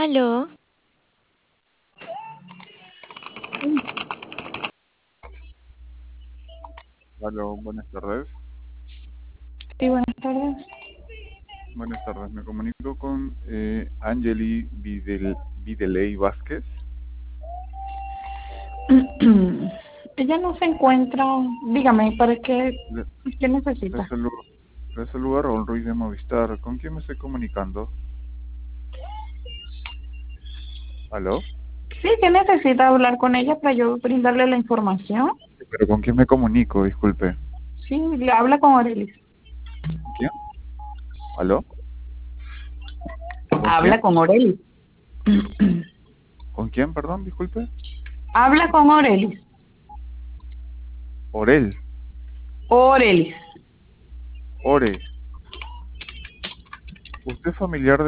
Aló, Aló, buenas tardes. Sí, buenas tardes. Buenas tardes, me comunico con Angeli Videley Vázquez. Ella no se encuentra. Dígame, ¿para qué, Le, qué le necesita? saludo, le saluda Raúl Ruiz de Movistar. ¿Con quién me estoy comunicando? ¿Aló? Sí, ¿qué necesita hablar con ella para yo brindarle la información? ¿Pero con quién me comunico? Disculpe. Sí, le habla con Aurelis. ¿Con quién? ¿Aló? ¿Con quién? Habla con Aurelis. ¿Con quién, perdón? Disculpe. Habla con Aurelis. Orel. Aurelis. Ore. ¿Usted es familiar